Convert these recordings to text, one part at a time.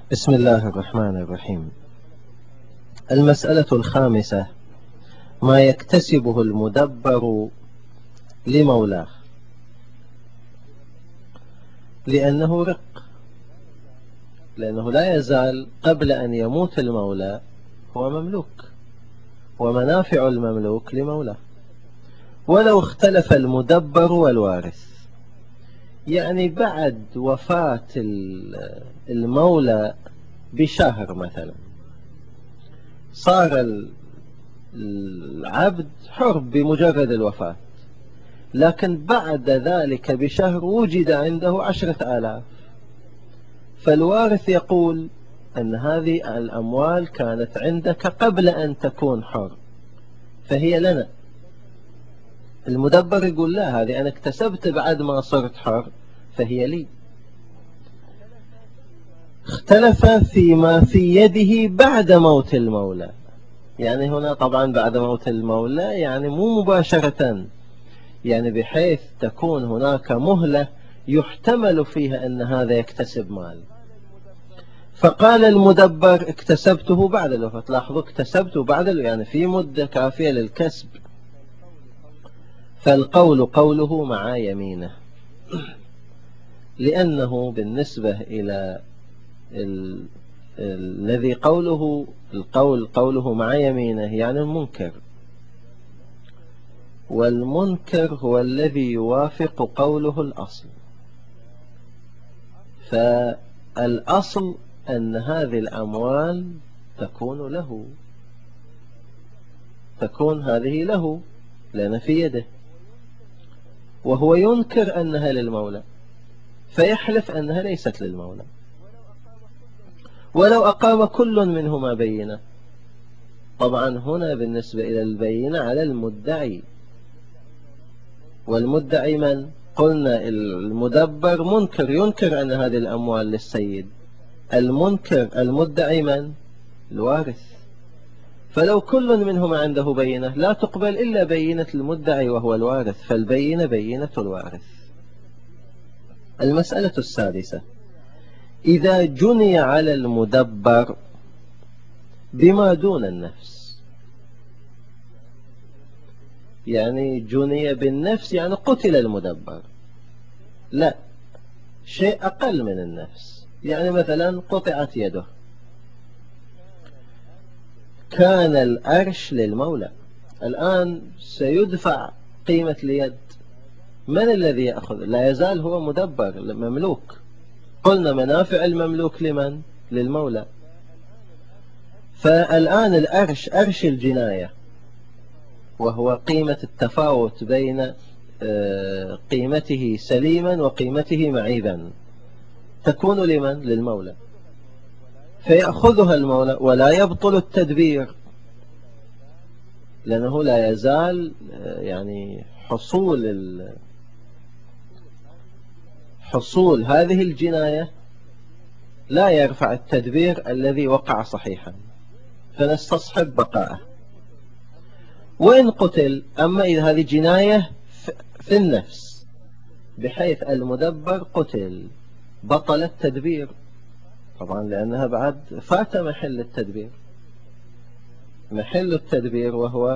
بسم الله الرحمن الرحيم. المسألة الخامسة: ما يكتسبه المدبر لمولاه، لأنه رق، لأنه لا يزال قبل أن يموت المولى هو مملوك، ومنافع المملوك لمولاه. ولو اختلف المدبر والوارث، يعني بعد وفاة المولى بشهر مثلا صار العبد حر بمجرد الوفاة، لكن بعد ذلك بشهر وجد عنده 10,000، فالوارث يقول أن هذه الأموال كانت عندك قبل أن تكون حر فهي لنا. المدبر يقول لا، هذه أنا اكتسبت بعد ما صرت حر فهي لي. اختلف فيما في يده بعد موت المولى، يعني هنا طبعا بعد موت المولى يعني مو مباشرة، يعني بحيث تكون هناك مهلة يحتمل فيها أن هذا يكتسب مال. فقال المدبر اكتسبته بعد الوفاة. لاحظوا اكتسبته بعد يعني في مدة كافية للكسب، فالقول قوله مع يمينه، لأنه بالنسبة إلى الذي قوله مع يمينه يعني المنكر، والمنكر هو الذي يوافق قوله الأصل. فالأصل أن هذه الأموال تكون هذه له لأن في يده، وهو ينكر أنها للمولى فيحلف أنها ليست للمولى. ولو أقام كل منهما بينة، طبعا هنا بالنسبة إلى البينة على المدعي، والمدعي من؟ قلنا المدبر منكر، ينكر أن هذه الأموال للسيد. المدعي من؟ الوارث. فلو كل منهما عنده بينة لا تقبل إلا بينة المدعي وهو الوارث، فالبينة بينة الوارث. المسألة السادسة: إذا جني على المدبر بما دون النفس، يعني جني بالنفس يعني قتل المدبر، لا، شيء أقل من النفس، يعني مثلا قطعت يده، كان الأرش للمولى، الآن سيدفع قيمة اليد، من الذي يأخذ؟ لا يزال هو مدبر مملوك، قلنا منافع المملوك لمن؟ للمولى. فالآن الأرش أرش الجناية، وهو قيمة التفاوت بين قيمته سليما وقيمته معيبا، تكون لمن؟ للمولى، فيأخذها المولى ولا يبطل التدبير، لأنه لا يزال يعني حصول هذه الجناية لا يرفع التدبير الذي وقع صحيحا، فنستصحب بقاءه. وإن قتل، أما إذا هذه جناية في النفس بحيث المدبر قتل بطل التدبير، طبعا لأنها بعد فات محل التدبير، محل التدبير وهو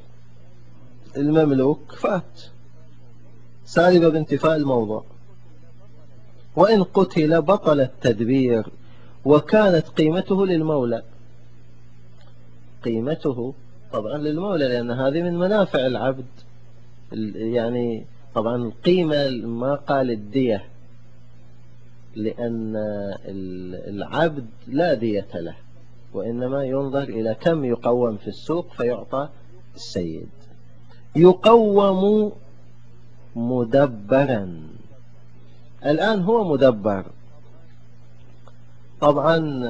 المملوك فات سالب بانتفاء الموضوع. وإن قتل بطل التدبير وكانت قيمته للمولى، قيمته طبعا للمولى لأن هذه من منافع العبد، يعني طبعا القيمة ما قال الدية، لأن العبد لا دية له، وإنما ينظر إلى كم يقوم في السوق فيعطى السيد. يقوم مدبرا، الآن هو مدبر، طبعا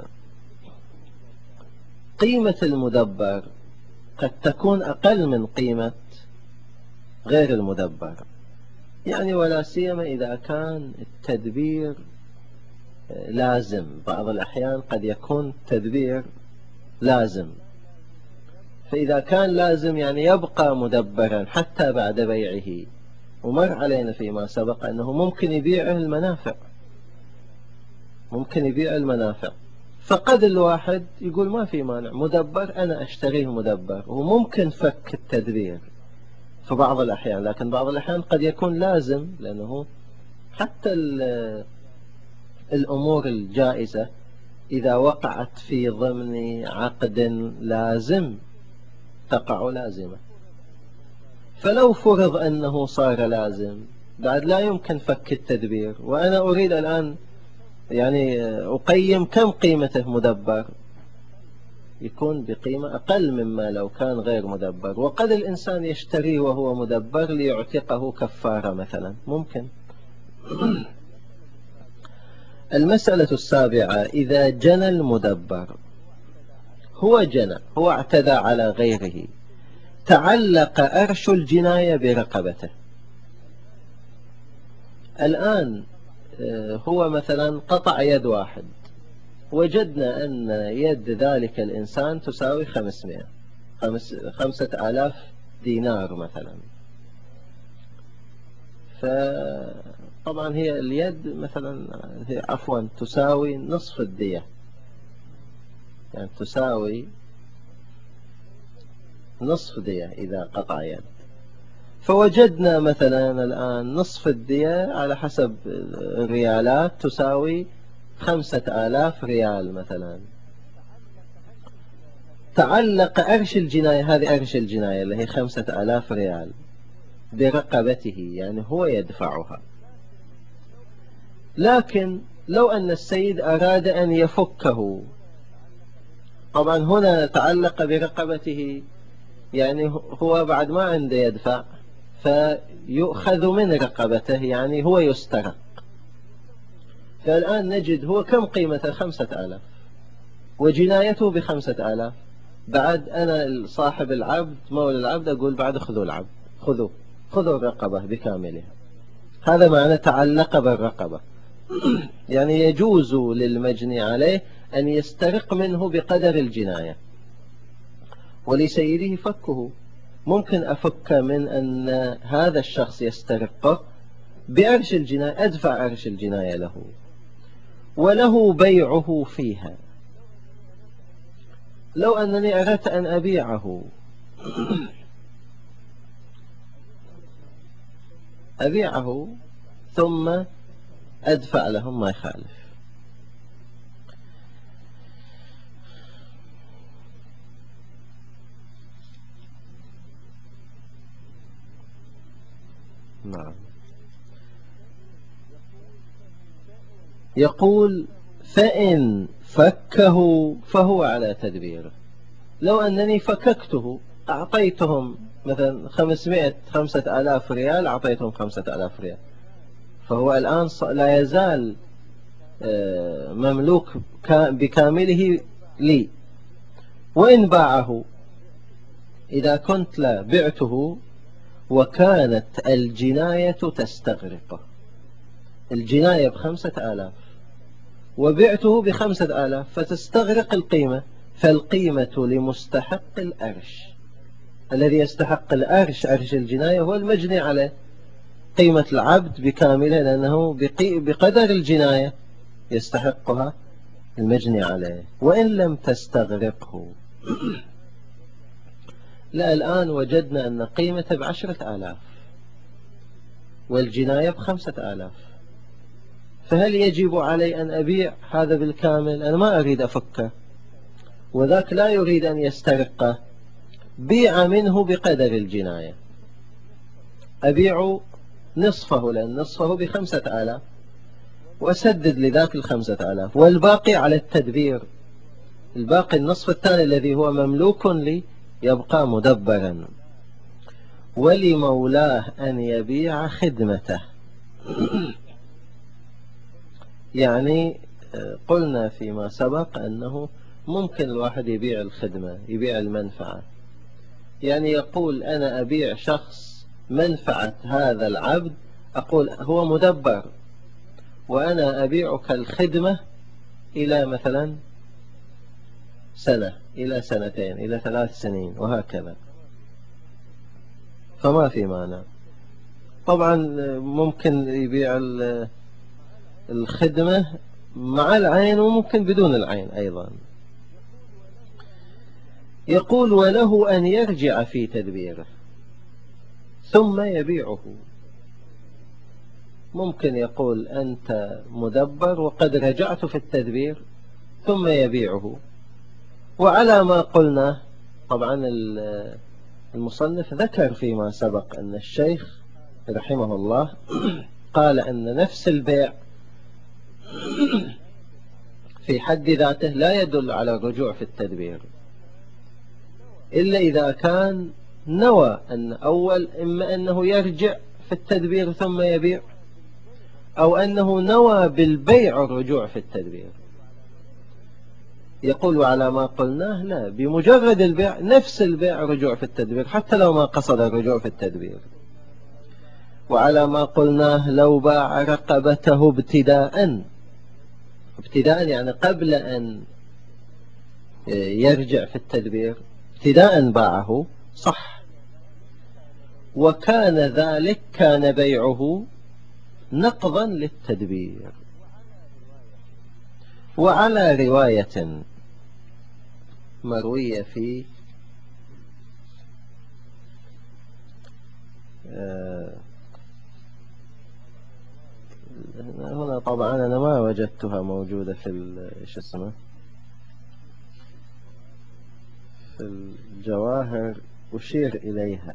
قيمة المدبر قد تكون أقل من قيمة غير المدبر، يعني ولا سيما إذا كان التدبير لازم، بعض الأحيان قد يكون تدبير لازم، فإذا كان لازم يعني يبقى مدبرا حتى بعد بيعه، ومر علينا فيما سبق أنه ممكن يبيعه المنافع، ممكن يبيع المنافع. فقد الواحد يقول ما في مانع مدبر، أنا أشتريه مدبر، وممكن فك التدبير في بعض الأحيان، لكن بعض الأحيان قد يكون لازم، لأنه حتى الأمور الجائزة إذا وقعت في ضمن عقد لازم تقع لازمة. فلو فرض أنه صار لازم بعد لا يمكن فك التدبير، وأنا أريد الآن يعني أقيم كم قيمته مدبر، يكون بقيمة أقل مما لو كان غير مدبر. وقد الإنسان يشتريه وهو مدبر ليعتقه كفارة مثلا، ممكن. المسألة السابعة: إذا جنى المدبر، هو اعتدى على غيره، تعلق أرش الجناية برقبته. الآن هو مثلا قطع يد واحد، وجدنا أن يد ذلك الإنسان تساوي 5,000 دينار مثلا. فطبعا هي اليد مثلا، هي عفوا تساوي نصف الدية، يعني تساوي نصف دية إذا قطع يد. فوجدنا مثلا الآن نصف الدية على حسب الريالات تساوي 5,000 ريال مثلا. تعلق أرش الجناية، هذه أرش الجناية اللي هي 5,000 ريال، برقبته، يعني هو يدفعها. لكن لو أن السيد أراد أن يفكه، طبعا هنا تعلق برقبته، يعني هو بعد ما عنده يدفع، فيؤخذ من رقبته، يعني هو يسترق. فالآن نجد هو كم قيمته؟ 5,000، وجنايته ب5,000. بعد أنا صاحب العبد مولى العبد أقول بعد خذوا العبد، خذوا الرقبة بكاملها. هذا معنى تعلق بالرقبة. يعني يجوز للمجني عليه أن يسترق منه بقدر الجناية، ولسيده فكه. ممكن أفك من أن هذا الشخص يسترقه بأرش الجناية، أدفع أرش الجناية له، وله بيعه فيها. لو أنني أردت أن أبيعه ثم أدفع لهم ما يخالف. نعم. يقول: فإن فكه فهو على تدبيره. لو أنني فككته، أعطيتهم مثلا 5,000 ريال، أعطيتهم 5,000 ريال، فهو الآن لا يزال مملوك بكامله لي. وإن باعه، إذا كنت لا بعته وكانت الجناية تستغرقه، الجناية ب5,000 وبعته ب5,000، فتستغرق القيمة، فالقيمة لمستحق الأرش. الذي يستحق الأرش، أرش الجناية، هو المجني عليه، قيمة العبد بكاملة، لأنه بقدر الجناية يستحقها المجني عليه، وإن لم تستغرقه. لا، الآن وجدنا أن قيمته ب10,000 والجناية ب5,000، فهل يجب علي أن أبيع هذا بالكامل؟ أنا ما أريد أفكه، وذاك لا يريد أن يسترقه. بيع منه بقدر الجناية، أبيع نصفه، لأن نصفه ب5,000، وأسدد لذاك 5,000، والباقي على التدبير. الباقي النصف الثاني الذي هو مملوك لي يبقى مدبرا. ولمولاه أن يبيع خدمته. يعني قلنا فيما سبق أنه ممكن الواحد يبيع الخدمة، يبيع المنفعة. يعني يقول: أنا أبيع شخص منفعة هذا العبد، أقول هو مدبر، وأنا أبيعك الخدمة إلى مثلا سنة، إلى سنتين، إلى 3 سنين، وهكذا، فما في مانع. طبعا ممكن يبيع الخدمة مع العين وممكن بدون العين أيضا. يقول وله أن يرجع في تدبيره ثم يبيعه. ممكن يقول أنت مدبر وقد رجعت في التدبير ثم يبيعه. وعلى ما قلنا طبعا المصنف ذكر فيما سبق أن الشيخ رحمه الله قال أن نفس البيع في حد ذاته لا يدل على الرجوع في التدبير إلا إذا كان نوى أن أول إما أنه يرجع في التدبير ثم يبيع أو أنه نوى بالبيع الرجوع في التدبير. يقول على ما قلناه لا، بمجرد البيع نفس البيع رجوع في التدبير حتى لو ما قصد الرجوع في التدبير. وعلى ما قلناه لو باع رقبته ابتداء يعني قبل أن يرجع في التدبير ابتداء باعه صح، وكان ذلك كان بيعه نقضا للتدبير. وعلى رواية مروية في هنا طبعا أنا ما وجدتها موجودة في إيش اسمه في الجواهر أشير إليها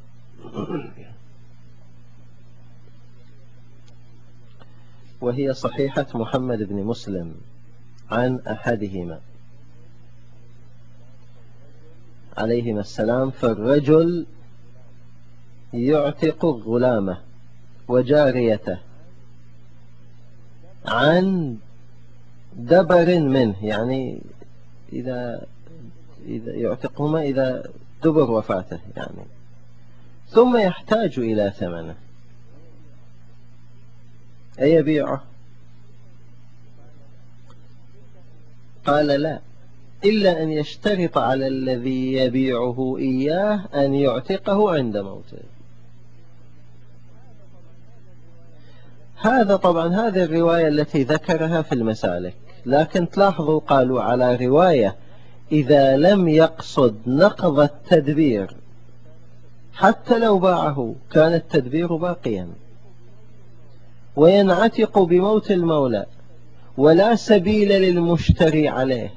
وهي صحيحة محمد بن مسلم عن أحدهما عليهما السلام. فالرجل يعتق غلامه وجاريته عن دبر منه، يعني إذا يعتقهما إذا دبر وفاته يعني، ثم يحتاج إلى ثمنه أيبيعه؟ قال لا، إلا أن يشترط على الذي يبيعه إياه أن يعتقه عند موته. هذا طبعا هذه الرواية التي ذكرها في المسالك، لكن تلاحظوا قالوا على رواية إذا لم يقصد نقض التدبير حتى لو باعه كان التدبير باقيا وينعتق بموت المولى ولا سبيل للمشتري عليه.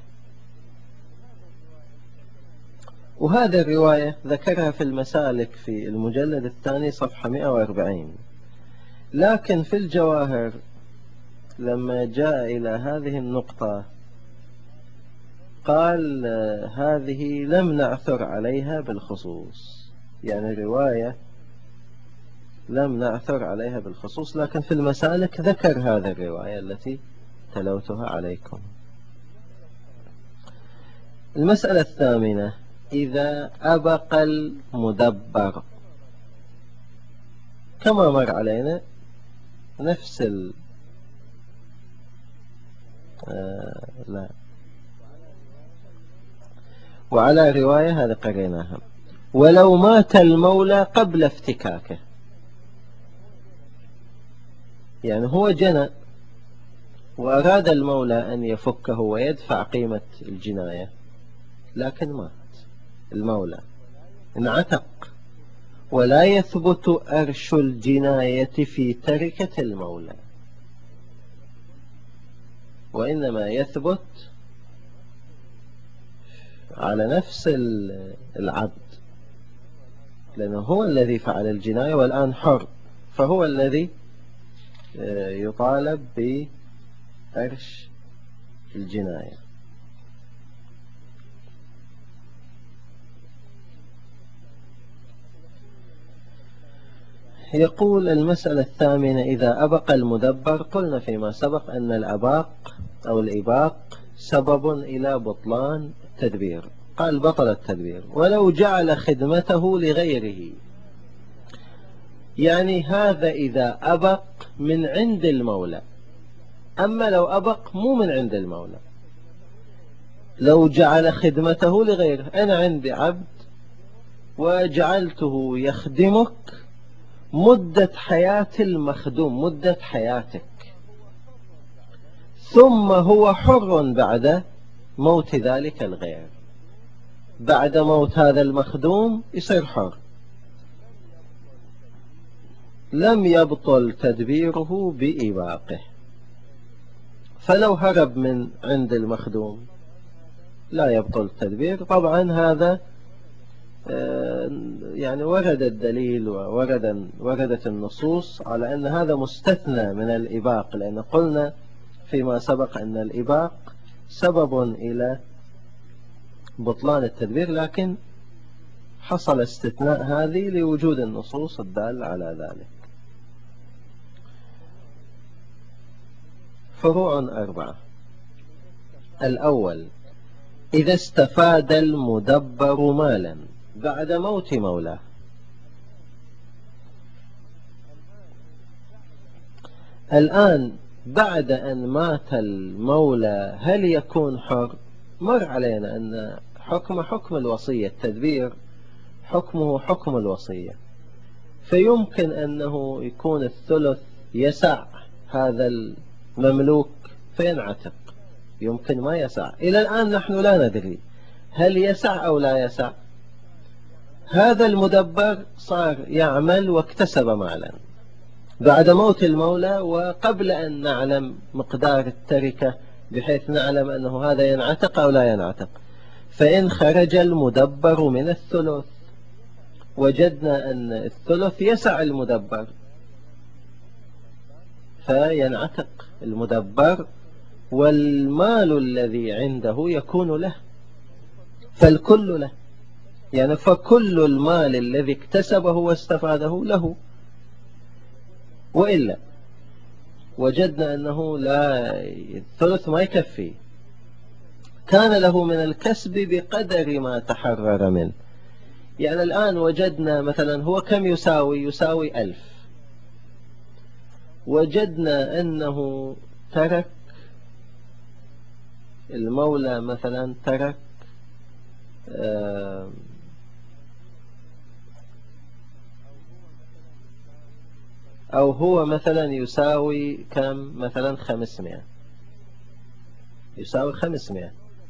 وهذا الرواية ذكرها في المسالك في المجلد الثاني صفحة 140. لكن في الجواهر لما جاء إلى هذه النقطة قال هذه لم نعثر عليها بالخصوص، يعني رواية لم نعثر عليها بالخصوص، لكن في المسالك ذكر هذه الرواية التي تلوتها عليكم. المسألة الثامنة إذا أبق المدبر كما مر علينا نفس لا، وعلى رواية هذا قريناها ولو مات المولى قبل افتكاكه، يعني هو جنى وأراد المولى أن يفكه ويدفع قيمة الجناية لكن مات المولى انعتق، ولا يثبت أرش الجناية في تركة المولى، وإنما يثبت على نفس العبد، لأنه هو الذي فعل الجناية والآن حر، فهو الذي يطالب بأرش الجناية. يقول المسألة الثامنة إذا أبق المدبر. قلنا فيما سبق أن الأباق أو الإباق سبب إلى بطلان التدبير، قال بطل التدبير ولو جعل خدمته لغيره، يعني هذا إذا أبق من عند المولى، أما لو أبق مو من عند المولى، لو جعل خدمته لغيره، أنا عندي عبد وجعلته يخدمك مدة حياة المخدوم، مدة حياتك، ثم هو حر بعد موت ذلك الغير. بعد موت هذا المخدوم يصير حر، لم يبطل تدبيره بإباقه. فلو هرب من عند المخدوم لا يبطل التدبير. طبعا هذا يعني ورد الدليل ووردت النصوص على أن هذا مستثنى من الإباق، لأن قلنا فيما سبق أن الإباق سبب إلى بطلان التدبير، لكن حصل استثناء هذه لوجود النصوص الدالة على ذلك. فروع 4. الأول: إذا استفاد المدبر مالا بعد موت مولاه. الآن بعد أن مات المولى هل يكون حر؟ مر علينا أن حكم الوصية، التدبير حكمه حكم الوصية، فيمكن أنه يكون الثلث يسع هذا المملوك فينعتق، يمكن ما يسع. إلى الآن نحن لا ندري هل يسع أو لا يسع. هذا المدبر صار يعمل واكتسب مالا بعد موت المولى وقبل أن نعلم مقدار التركة بحيث نعلم أنه هذا ينعتق أو لا ينعتق. فإن خرج المدبر من الثلث وجدنا أن الثلث يسع المدبر فينعتق المدبر، والمال الذي عنده يكون له، فالكل له، يعني فكل المال الذي اكتسبه واستفاده له. وإلا وجدنا أنه لا، الثلث ما يكفي، كان له من الكسب بقدر ما تحرر منه. يعني الآن وجدنا مثلا هو كم يساوي 1000، وجدنا أنه ترك المولى مثلا ترك أو هو مثلا يساوي كم، مثلا 500، يساوي 500،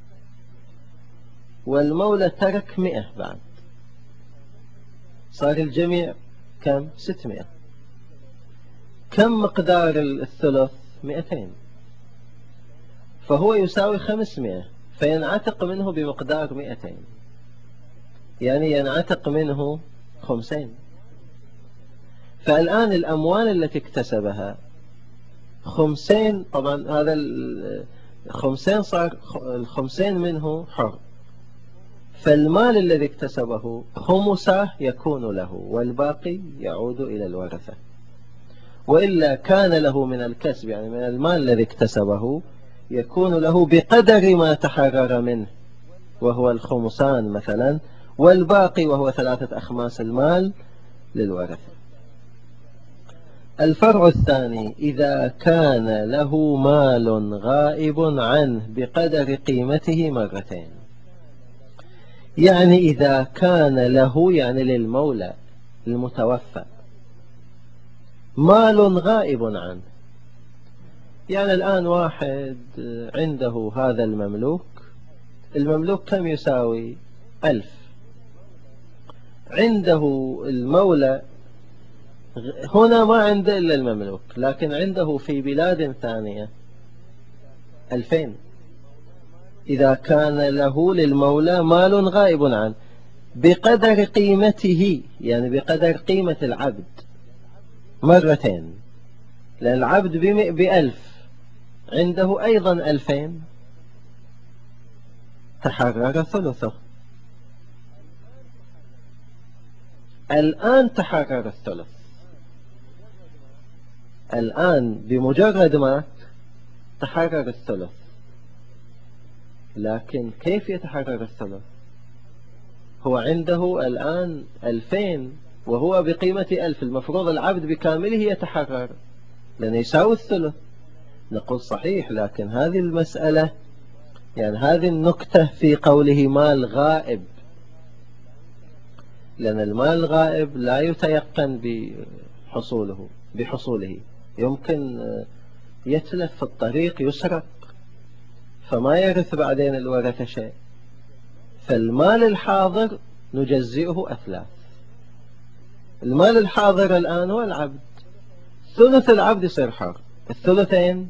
والمولى ترك 100 بعد، صار الجميع كم، 600. كم مقدار الثلث، 200، فهو يساوي 500 فينعتق منه بمقدار 200، يعني ينعتق منه 50. فالآن الأموال التي اكتسبها 50، طبعا هذا 50 صار 50 منه حر، فالمال الذي اكتسبه خمسه يكون له والباقي يعود إلى الورثة. وإلا كان له من الكسب، يعني من المال الذي اكتسبه يكون له بقدر ما تحرر منه وهو الخمسان مثلا، والباقي وهو 3/5 المال للورثة. الفرع الثاني: إذا كان له مال غائب عنه بقدر قيمته مرتين. يعني إذا كان له، يعني للمولى المتوفى، مال غائب عنه، يعني الآن واحد عنده هذا المملوك كم يساوي 1000، عنده المولى هنا ما عنده إلا المملوك، لكن عنده في بلاد ثانية 2000. إذا كان له للمولى مال غائب عنه بقدر قيمته، يعني بقدر قيمة العبد مرتين، لأن العبد ب1000 عنده أيضا 2000، تحرر ثلثه. الآن تحرر الثلث، الآن بمجرد ما تحرر الثلث. لكن كيف يتحرر الثلث؟ هو عنده الآن 2000 وهو بقيمة 1000، المفروض العبد بكامله يتحرر لأنه يساوي الثلث. نقول صحيح، لكن هذه المسألة، يعني هذه النكتة في قوله مال غائب، لأن المال الغائب لا يتيقن بحصوله، يمكن يتلف في الطريق، يسرق، فما يرث بعدين الورثة شيء. فالمال الحاضر نجزئه أثلاث. المال الحاضر الآن هو العبد، ثلث العبد يصير حر، الثلثين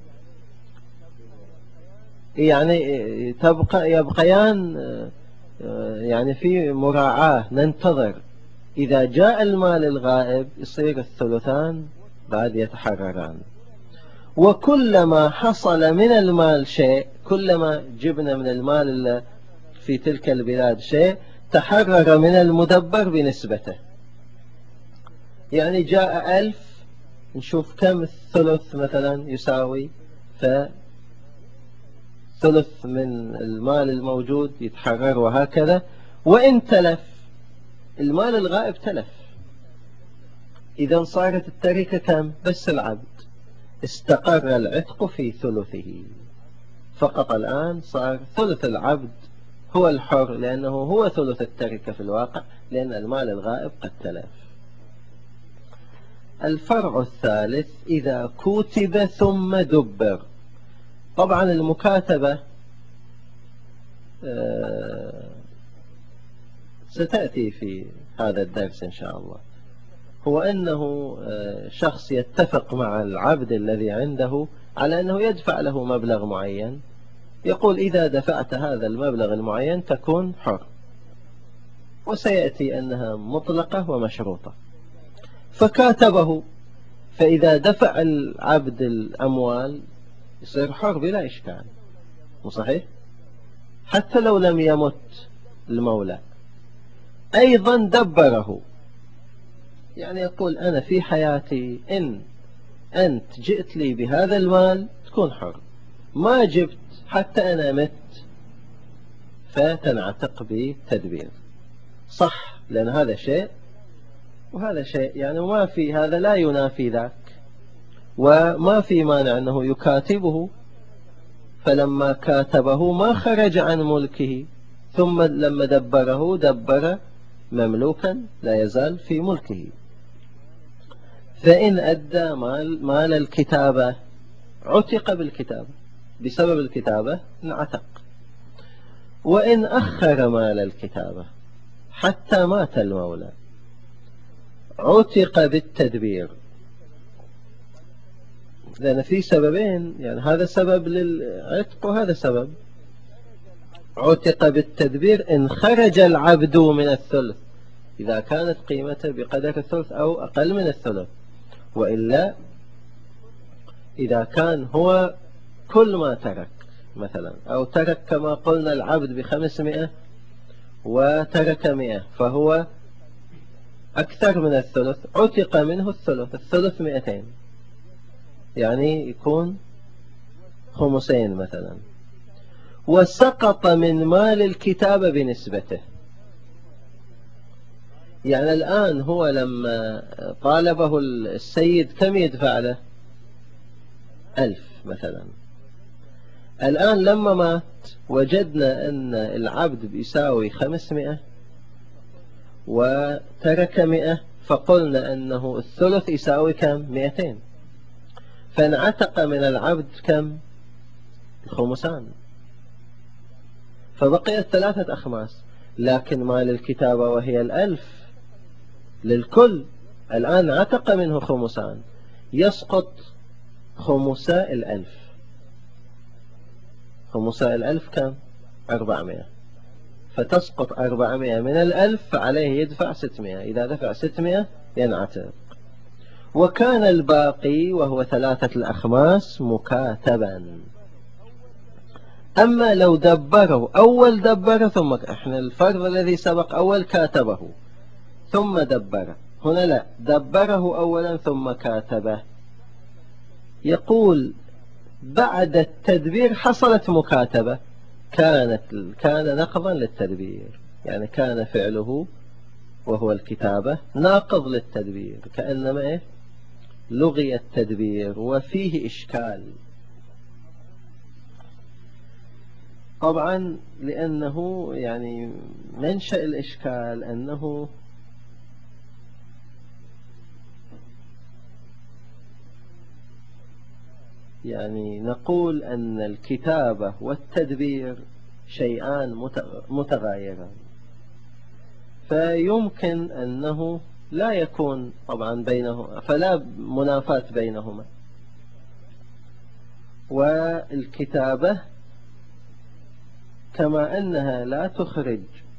يعني يبقيان يعني في مراعاة، ننتظر إذا جاء المال الغائب يصير الثلثان بعد يتحرران. وكلما حصل من المال شيء، كلما جبنا من المال في تلك البلاد شيء، تحرر من المدبر بنسبته. يعني جاء 1000، نشوف كم الثلث مثلا يساوي، فثلث من المال الموجود يتحرر، وهكذا. وإن تلف المال الغائب تلف، إذا صارت التركة كم؟ بس العبد استقر العتق في ثلثه فقط. الآن صار ثلث العبد هو الحر، لأنه هو ثلث التركة في الواقع، لأن المال الغائب قد تلف. الفرع الثالث إذا كتب ثم دبر. طبعا المكاتبة ستأتي في هذا الدرس إن شاء الله. هو أنه شخص يتفق مع العبد الذي عنده على أنه يدفع له مبلغ معين، يقول إذا دفعت هذا المبلغ المعين تكون حر، وسيأتي أنها مطلقة ومشروطة. فكاتبه، فإذا دفع العبد الأموال يصير حر بلا إشكال، صحيح؟ حتى لو لم يمت المولى. أيضا دبره، يعني يقول أنا في حياتي إن أنت جئت لي بهذا المال تكون حر، ما جبت حتى أنا مت فتنعتق بتدبير. صح، لأن هذا شيء وهذا شيء، يعني ما في هذا لا ينافي ذاك، وما في مانع أنه يكاتبه. فلما كاتبه ما خرج عن ملكه، ثم لما دبره دبر مملوكا لا يزال في ملكه. فإن أدى مال الكتابة عتق بالكتابة، بسبب الكتابة انعتق. وإن أخر مال الكتابة حتى مات المولى عتق بالتدبير، لأن في سببين، يعني هذا سبب للعتق وهذا سبب. عتق بالتدبير إن خرج العبد من الثلث، إذا كانت قيمته بقدر الثلث أو أقل من الثلث. وإلا إذا كان هو كل ما ترك مثلا، أو ترك كما قلنا العبد ب500 وترك 100، فهو أكثر من الثلث، عتق منه الثلث، الثلث 200، يعني يكون 500 مثلا. وسقط من مال الكتابة بنسبته، يعني الآن هو لما طالبه السيد كم يدفع له؟ 1000 مثلا. الآن لما مات وجدنا أن العبد بيساوي 500 وترك 100، فقلنا أنه الثلث يساوي كم؟ 200. فانعتق من العبد كم؟ 500، فبقيت 3 أخماس. لكن مال الكتابة وهي 1000 للكل، الآن عتق منه 500، يسقط خمساء 1000. خمساء 1000 كم؟ 400. فتسقط 400 من 1000، فعليه يدفع 600. إذا دفع 600 ينعتق. وكان الباقي وهو 3 الأخماس مكاتبا. أما لو دبره، أول دبره ثم إحنا الفرض الذي سبق أول كاتبه ثم دبره، هنا لا، دبره أولا ثم كاتبه. يقول بعد التدبير حصلت مكاتبة، كان نقضا للتدبير، يعني كان فعله وهو الكتابة ناقض للتدبير، كأنما إيه؟ لغي التدبير وفيه إشكال. طبعا لأنه يعني منشأ الإشكال أنه يعني نقول أن الكتابة والتدبير شيئان متغايران، فيمكن أنه لا يكون طبعا بينهما، فلا منافاة بينهما. والكتابة كما أنها لا تخرج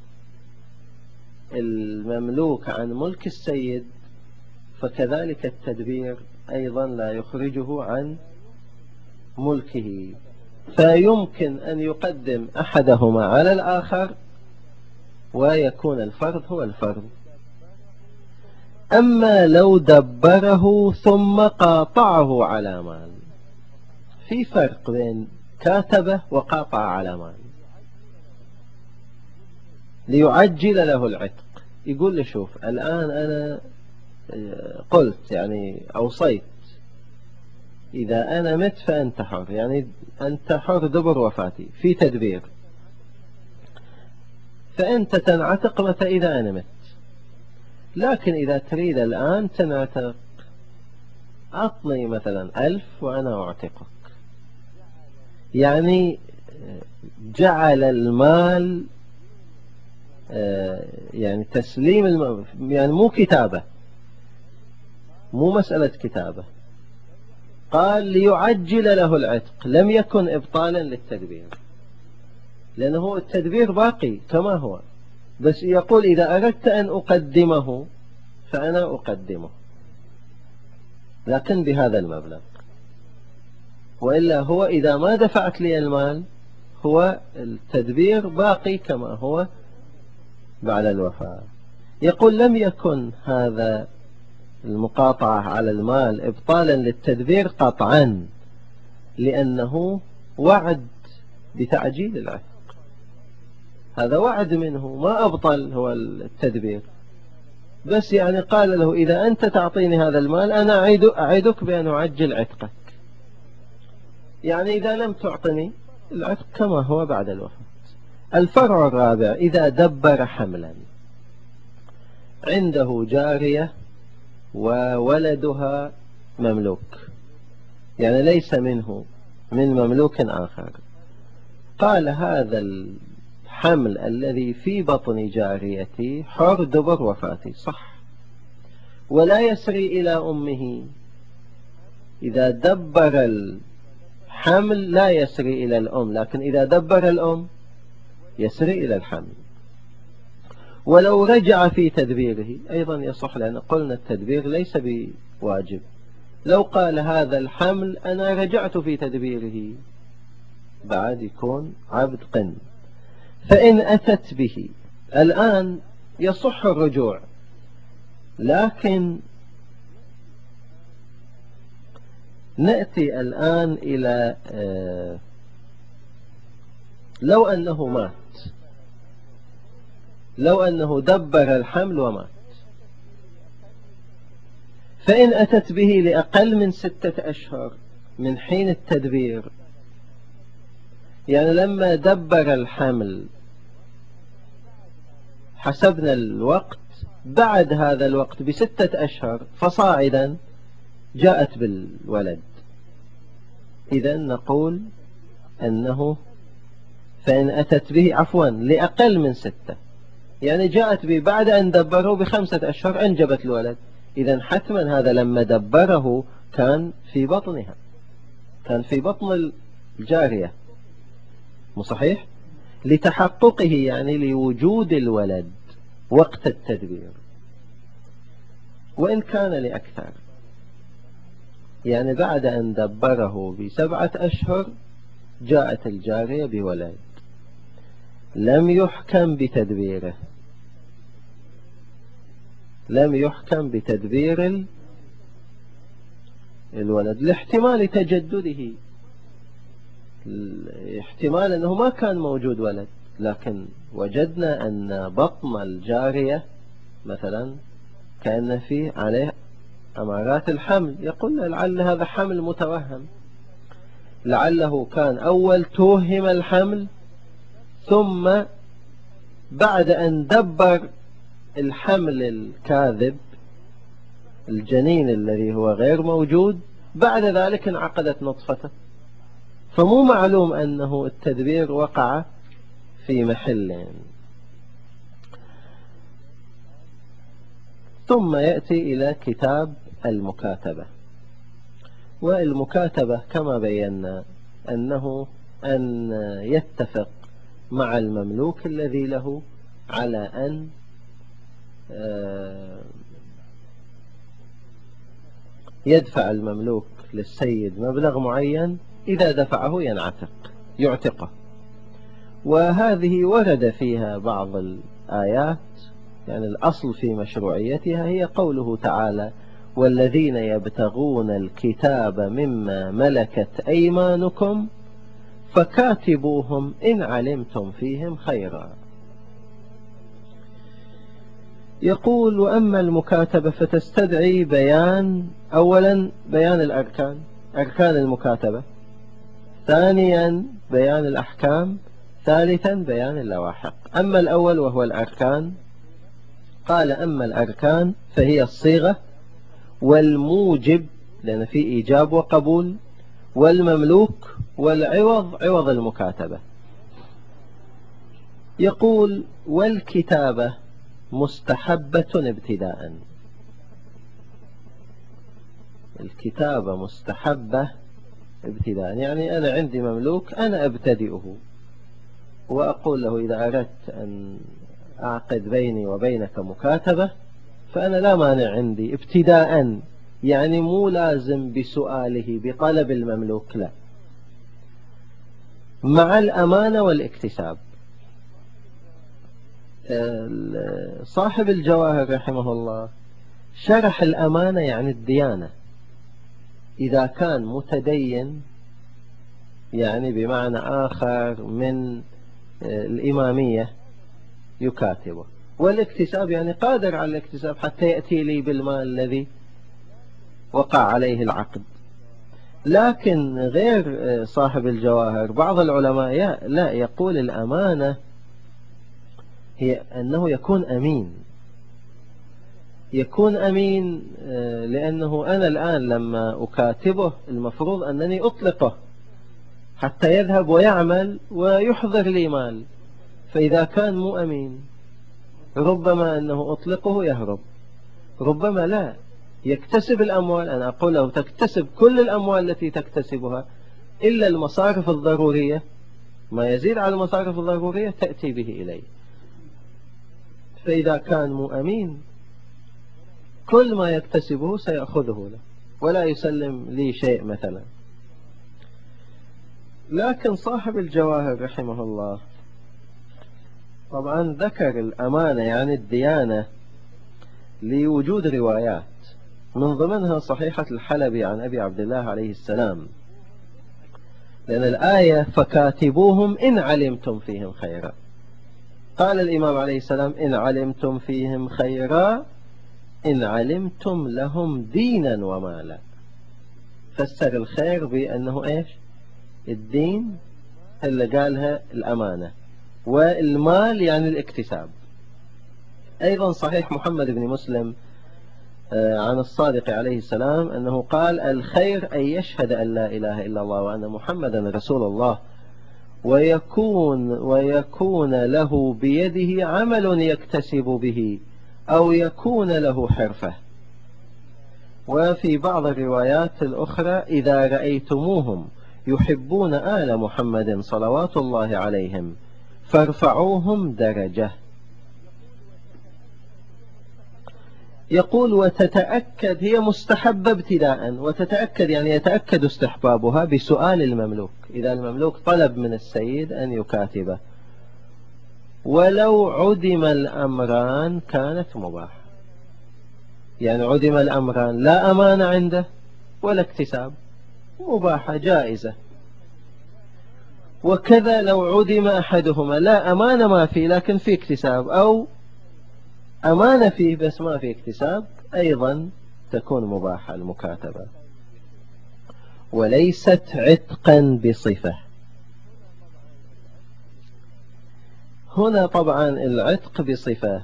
المملوك عن ملك السيد، فكذلك التدبير أيضا لا يخرجه عن ملكه، فيمكن أن يقدم أحدهما على الآخر ويكون الفرض هو الفرض. أما لو دبره ثم قاطعه على مال، في فرق بين كاتبه وقاطع على مال. ليعجل له العتق، يقول له شوف الآن أنا قلت يعني أوصيت إذا أنا مت فأنت حر، يعني أنت حر دبر وفاتي في تدبير، فأنت تنعتق متى إذا أنا مت، لكن إذا تريد الآن تنعتق أعطني مثلا 1000 وأنا أعتقك. يعني جعل المال يعني تسليم يعني مو كتابة، مو مسألة كتابة. قال ليعجل له العتق، لم يكن إبطالا للتدبير، لأنه التدبير باقي كما هو، بس يقول إذا أردت أن أقدمه فأنا أقدمه لكن بهذا المبلغ، وإلا هو إذا ما دفعت لي المال هو التدبير باقي كما هو بعد الوفاة. يقول لم يكن هذا المقاطعة على المال إبطالا للتدبير قطعا، لأنه وعد بتعجيل العتق، هذا وعد منه ما أبطل هو التدبير، بس يعني قال له إذا أنت تعطيني هذا المال أنا أعدك بأن أعجل عتقك، يعني إذا لم تعطني العتق كما هو بعد الوفاة. الفرع الرابع، إذا دبر حملا، عنده جارية وولدها مملوك، يعني ليس منه، من مملوك آخر، قال هذا الحمل الذي في بطن جاريتي حر دبر وفاتي، صح، ولا يسري إلى أمه. إذا دبر الحمل لا يسري إلى الأم، لكن إذا دبر الأم يسري إلى الحمل. ولو رجع في تدبيره أيضا يصح، لأن قلنا التدبير ليس بواجب. لو قال هذا الحمل أنا رجعت في تدبيره بعد يكون عبد قن. فإن أتت به الآن يصح الرجوع، لكن نأتي الآن إلى لو أنه مات، لو أنه دبر الحمل ومات، فإن أتت به لأقل من 6 أشهر من حين التدبير، يعني لما دبر الحمل حسبنا الوقت بعد هذا الوقت ب6 أشهر فصاعدا جاءت بالولد، إذا نقول أنه فإن أتت به لأقل من 6، يعني جاءت به بعد أن دبره ب5 أشهر أنجبت الولد، إذا حتما هذا لما دبره كان في بطنها، كان في بطن الجارية، مو صحيح؟ لتحققه يعني لوجود الولد وقت التدبير، وإن كان لأكثر، يعني بعد أن دبره ب7 أشهر جاءت الجارية بولد، لم يحكم بتدبيره، لم يحكم بتدبير الولد لاحتمال تجدده، احتمال أنه ما كان موجود ولد، لكن وجدنا أن بطن الجارية مثلا كان فيه عليه أمارات الحمل، يقول لعل هذا حمل متوهم، لعله كان أول توهم الحمل، ثم بعد أن دبر الحمل الكاذب، الجنين الذي هو غير موجود، بعد ذلك انعقدت نطفته، فمو معلوم أنه التدبير وقع في محل. ثم يأتي إلى كتاب المكاتبة. والمكاتبة كما بينا أنه أن يتفق مع المملوك الذي له على أن يدفع المملوك للسيد مبلغ معين، إذا دفعه يعتقه. وهذه ورد فيها بعض الآيات، يعني الأصل في مشروعيتها هي قوله تعالى: والذين يبتغون الكتاب مما ملكت أيمانكم فكاتبوهم إن علمتم فيهم خيرا. يقول: وأما المكاتبة فتستدعي بيان، أولا بيان الأركان، أركان المكاتبة، ثانيا بيان الأحكام، ثالثا بيان اللواحق. أما الأول وهو الأركان، قال: أما الأركان فهي الصيغة والموجب، لأن في إيجاب وقبول، والمملوك، والعوض عوض المكاتبة. يقول: والكتابة مستحبة ابتداء. الكتابة مستحبة ابتداء، يعني أنا عندي مملوك أنا أبتدئه وأقول له: إذا أردت أن أعقد بيني وبينك مكاتبة فأنا لا مانع عندي ابتداء، يعني مو لازم بسؤاله بطلب المملوك، لا، مع الأمانة والاكتساب. صاحب الجواهر رحمه الله شرح الأمانة يعني الديانة. إذا كان متدين يعني بمعنى آخر من الإمامية يكاتبه، والاكتساب يعني قادر على الاكتساب حتى يأتي لي بالمال الذي وقع عليه العقد. لكن غير صاحب الجواهر بعض العلماء لا، يقول الأمانة هي أنه يكون أمين. يكون أمين لأنه أنا الآن لما أكاتبه المفروض أنني أطلقه حتى يذهب ويعمل ويحضر لي مال، فإذا كان مو أمين ربما أنه أطلقه يهرب، ربما لا يكتسب الأموال. أنا أقول له: تكتسب كل الأموال التي تكتسبها إلا المصارف الضرورية، ما يزيد على المصارف الضرورية تأتي به إلي. فإذا كان مو أمين كل ما يكتسبه سيأخذه له ولا يسلم لي شيء مثلا. لكن صاحب الجواهر رحمه الله طبعا ذكر الأمانة يعني الديانة لوجود روايات، من ضمنها صحيحة الحلبي عن أبي عبد الله عليه السلام، لأن الآية: فكاتبوهم إن علمتم فيهم خيرا. قال الإمام عليه السلام: إن علمتم فيهم خيرا إن علمتم لهم دينا ومالا. فسر الخير بأنه إيش؟ الدين اللي قالها الأمانة، والمال يعني الاكتساب. أيضا صحيح محمد بن مسلم عن الصادق عليه السلام أنه قال: الخير أن يشهد أن لا إله إلا الله وأن محمدا رسول الله ويكون له بيده عمل يكتسب به أو يكون له حرفة. وفي بعض الروايات الأخرى: إذا رأيتموهم يحبون آل محمد صلوات الله عليهم فارفعوهم درجة. يقول: وتتأكد، هي مستحبة ابتداء، وتتأكد يعني يتأكد استحبابها بسؤال المملوك. إذا المملوك طلب من السيد أن يكاتبه ولو عدم الأمران كانت مباحة، يعني عدم الأمران، لا أمانة عنده ولا اكتساب، مباحة جائزة. وكذا لو عدم أحدهما، لا أمانة ما فيه لكن في اكتساب، أو أمانة فيه بس ما في اكتساب، أيضا تكون مباحة المكاتبة، وليست عتقا بصفة. هنا طبعا العتق بصفة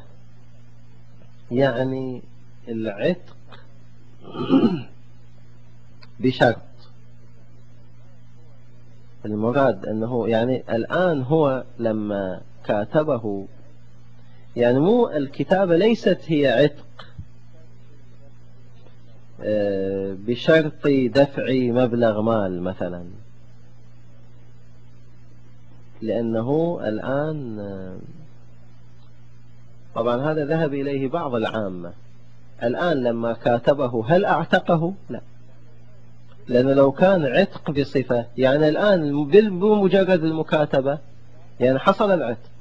يعني العتق بشرط. المراد أنه يعني الآن هو لما كاتبه، يعني مو الكتابة ليست هي عتق بشرط دفع مبلغ مال مثلا، لأنه الآن طبعا هذا ذهب إليه بعض العامة. الآن لما كاتبه هل أعتقه؟ لا، لأنه لو كان عتق بصفة، يعني الآن بمجرد المكاتبة يعني حصل العتق،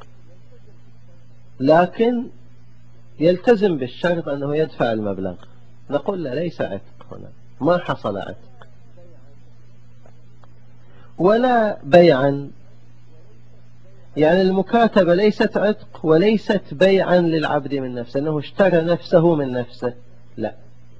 لكن يلتزم بالشرط أنه يدفع المبلغ، نقول لا، ليس عتق هنا، ما حصل عتق. ولا بيعا، يعني المكاتبة ليست عتق وليست بيعا للعبد من نفسه، أنه اشترى نفسه من نفسه، لا.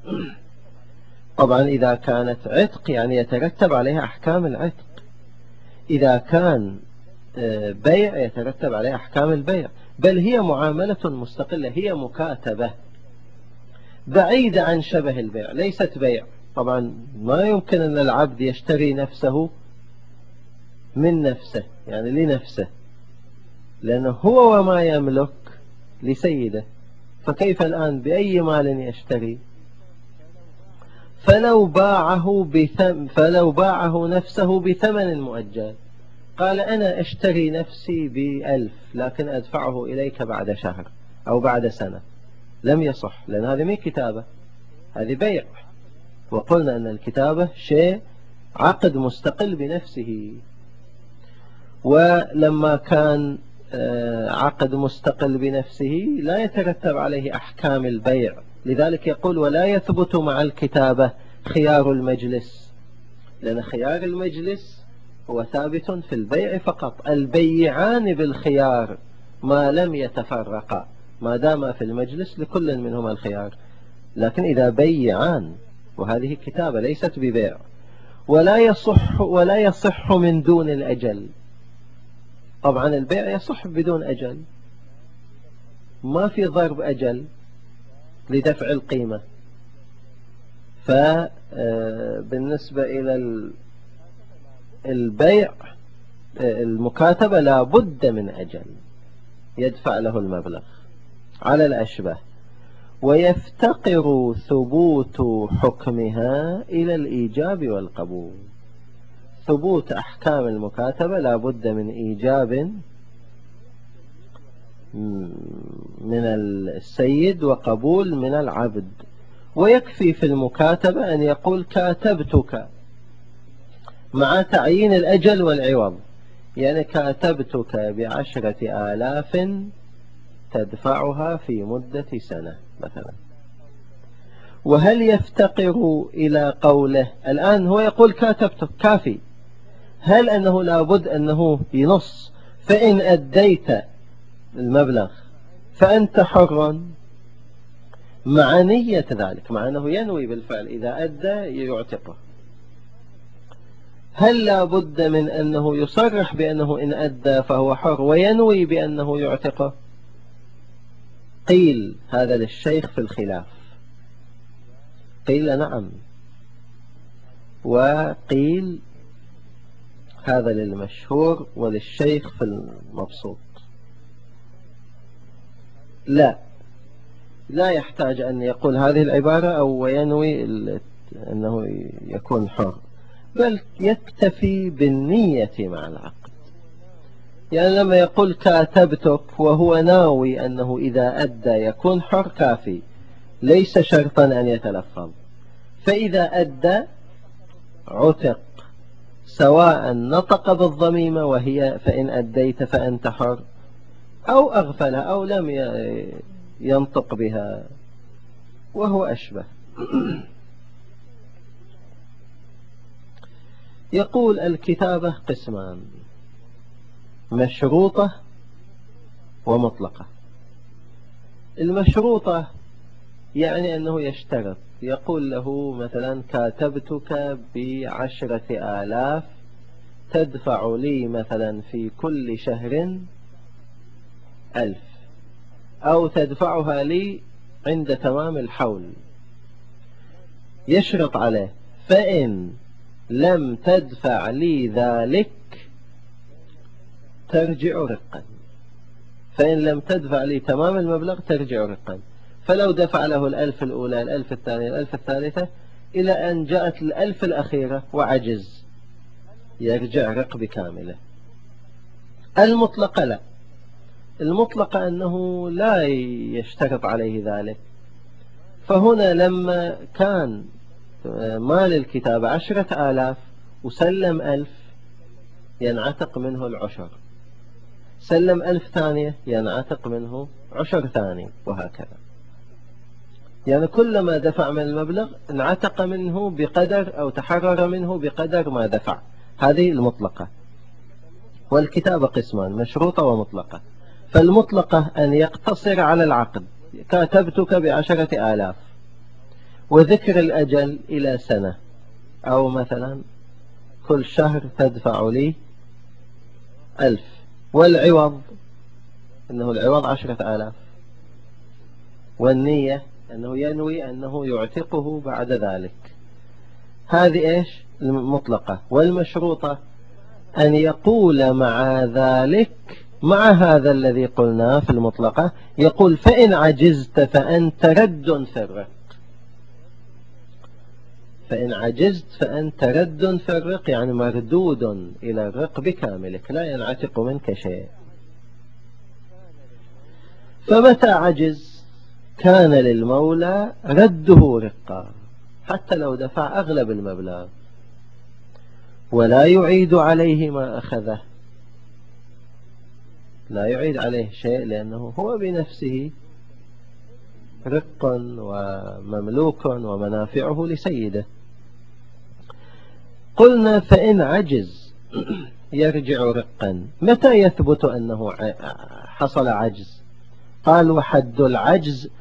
طبعا إذا كانت عتق يعني يترتب عليها أحكام العتق، إذا كان بيع يترتب عليها أحكام البيع، بل هي معاملة مستقلة، هي مكاتبة بعيدة عن شبه البيع، ليست بيع. طبعا ما يمكن أن العبد يشتري نفسه من نفسه، يعني لنفسه، لأنه هو وما يملك لسيده، فكيف الآن بأي مال يشتري؟ فلو باعه نفسه بثمن مؤجل، قال أنا أشتري نفسي ب1000 لكن أدفعه إليك بعد شهر أو بعد سنة، لم يصح، لأن هذه مي كتابة، هذه بيع. وقلنا أن الكتابة شيء عقد مستقل بنفسه، ولما كان عقد مستقل بنفسه لا يترتب عليه أحكام البيع، لذلك يقول ولا يثبت مع الكتابة خيار المجلس، لأن خيار المجلس هو ثابت في البيع فقط، البيعان بالخيار ما لم يتفرقا، ما دام في المجلس لكل منهما الخيار. لكن إذا بيعان، وهذه كتابة ليست ببيع، ولا يصح من دون الأجل. طبعا البيع يصح بدون أجل، ما في ضرب أجل لدفع القيمة. فبالنسبة إلى البيع المكاتبة لا بد من أجل يدفع له المبلغ على الأشبه، ويفتقر ثبوت حكمها إلى الإيجاب والقبول. ثبوت أحكام المكاتبة لا بد من إيجاب من السيد وقبول من العبد. ويكفي في المكاتبة أن يقول كاتبتك مع تعيين الأجل والعوض، يعني كاتبتك ب10,000 تدفعها في مدة سنة مثلا. وهل يفتقر إلى قوله الآن هو يقول كاتبتك كافي، هل أنه لابد أنه ينص فإن أديت المبلغ فأنت حر، مع نية ذلك، مع أنه ينوي بالفعل إذا أدى يعتقه؟ هل لابد من أنه يصرح بأنه إن أدى فهو حر وينوي بأنه يعتقه؟ قيل هذا للشيخ في الخلاف، قيل نعم، وقيل هذا للمشهور وللشيخ في المبسوط. لا يحتاج أن يقول هذه العبارة أو وينوي أنه يكون حر، بل يكتفي بالنية مع العقد. يعني لما يقول كاتبتك وهو ناوي أنه إذا أدى يكون حر كافي، ليس شرطا أن يتلفظ. فإذا أدى عتق، سواء نطق بالضميمة وهي فإن أديت فأنت حر، أو أغفلها أو لم ينطق بها وهو أشبه. يقول الكتابة قسمان: مشروطة ومطلقة. المشروطة يعني أنه يشترط، يقول له مثلا كاتبتك ب10,000 تدفع لي مثلا في كل شهر 1000، أو تدفعها لي عند تمام الحول، يشرط عليه. فإن لم تدفع لي ذلك ترجع رقا. فإن لم تدفع لي تمام المبلغ ترجع رقا. فلو دفع له 1000 الأولى 1000 الثانية 1000 الثالثة إلى أن جاءت 1000 الأخيرة وعجز، يرجع رق بكامله. المطلقة لا، المطلقة أنه لا يشترط عليه ذلك. فهنا لما كان مال الكتاب 10,000 وسلم 1000 ينعتق منه العشر، سلم 1000 ثانية ينعتق منه عشر ثاني، وهكذا. يعني كلما دفع من المبلغ انعتق منه بقدر أو تحرر منه بقدر ما دفع. هذه المطلقة. والكتابة قسمان، مشروطة ومطلقة. فالمطلقة أن يقتصر على العقد، كاتبتك ب10,000 وذكر الأجل إلى سنة، أو مثلا كل شهر تدفع لي 1000، والعوض أنه العوض 10,000، والنية أنه ينوي أنه يعتقه بعد ذلك. هذه إيش المطلقة. والمشروطة أن يقول مع ذلك، مع هذا الذي قلناه في المطلقة، يقول فإن عجزت فأنت رد في الرق. فإن عجزت فأنت رد في الرق، يعني مردود إلى الرق بكاملك، لا ينعتق منك شيء. فمتى عجز كان للمولى رده رقا، حتى لو دفع أغلب المبلغ، ولا يعيد عليه ما أخذه، لا يعيد عليه شيء، لأنه هو بنفسه رق ومملوك ومنافعه لسيده. قلنا فإن عجز يرجع رقا. متى يثبت أنه حصل عجز؟ قال وحد العجز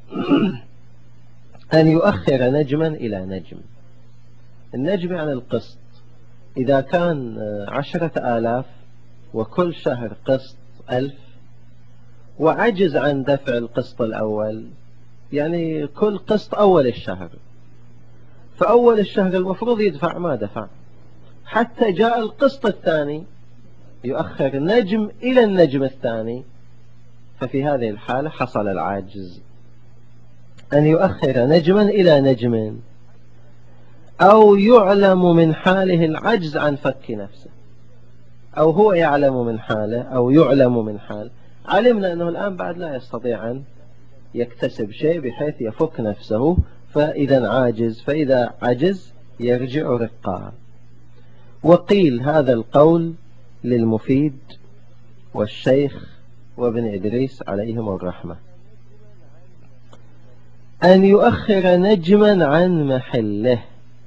أن يؤخر نجما إلى نجم. النجم عن القسط. إذا كان 10,000 وكل شهر قسط 1000، وعجز عن دفع القسط الأول، يعني كل قسط أول الشهر، فأول الشهر المفروض يدفع ما دفع، حتى جاء القسط الثاني يؤخر نجم إلى النجم الثاني، ففي هذه الحالة حصل العاجز. أن يؤخر نجما إلى نجم، أو يعلم من حاله العجز عن فك نفسه، أو هو يعلم من حاله أو يعلم من حال. علمنا أنه الآن بعد لا يستطيع أن يكتسب شيء بحيث يفك نفسه، فإذا عاجز، فإذا عجز يرجع رقا. وقيل هذا القول للمفيد والشيخ وابن إدريس عليهم الرحمة، أن يؤخر نجما عن محله.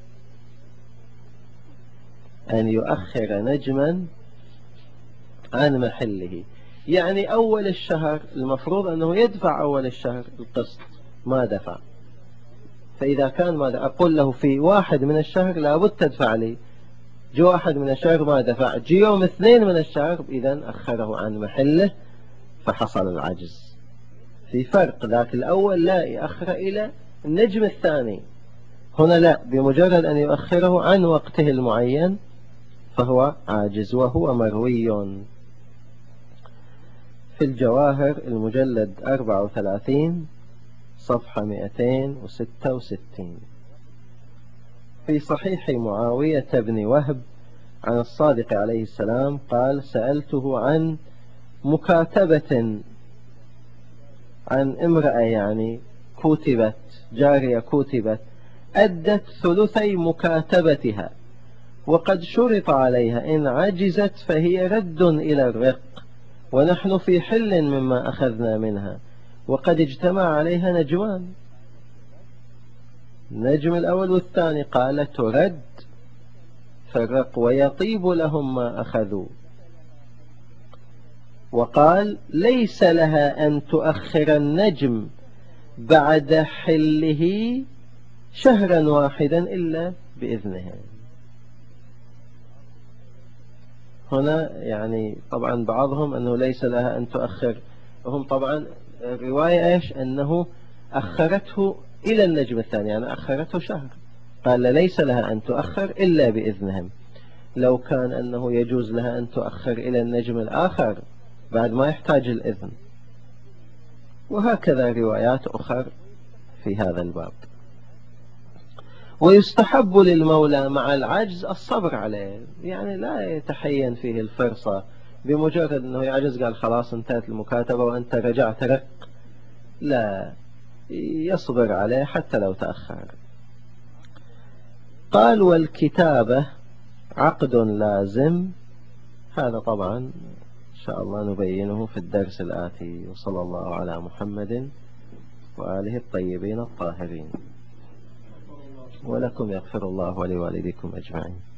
أن يؤخر نجما عن محله، يعني أول الشهر المفروض أنه يدفع أول الشهر القسط، ما دفع. فإذا كان ما دفع، أقول له في 1 من الشهر لابد تدفع لي، جو 1 من الشهر ما دفع، جي يوم 2 من الشهر، إذن أخره عن محله فحصل العجز. في فرق، ذاك الأول لا يأخر إلى النجم الثاني، هنا لا، بمجرد أن يؤخره عن وقته المعين فهو عاجز، وهو مروي. في الجواهر المجلد 34 صفحة 266. في صحيح معاوية بن وهب عن الصادق عليه السلام قال سألته عن مكاتبة، عن امرأة يعني كتبت، جارية كتبت أدت ثلثي مكاتبتها، وقد شرط عليها إن عجزت فهي رد إلى الرق، ونحن في حل مما أخذنا منها، وقد اجتمع عليها نجمان، النجم الأول والثاني. قال ترد فالرق ويطيب لهم ما أخذوا. وقال ليس لها أن تؤخر النجم بعد حله شهرا واحدا إلا بإذنها. هنا يعني طبعا بعضهم أنه ليس لها أن تؤخر، وهم طبعا الرواية إيش أنه أخرته إلى النجم الثاني، يعني أخرته شهر، قال ليس لها أن تؤخر إلا بإذنهم. لو كان أنه يجوز لها أن تؤخر إلى النجم الآخر بعد ما يحتاج الإذن. وهكذا روايات أخر في هذا الباب. ويستحب للمولى مع العجز الصبر عليه، يعني لا يتحين فيه الفرصة بمجرد أنه يعجز قال خلاص انتهت المكاتبة وأنت رجعت رق، لا، يصبر عليه حتى لو تأخر. قال والكتابة عقد لازم. هذا طبعا إن شاء الله نبينه في الدرس الآتي. وصلى الله على محمد وآله الطيبين الطاهرين. ولكم يغفر الله ولوالديكم أجمعين.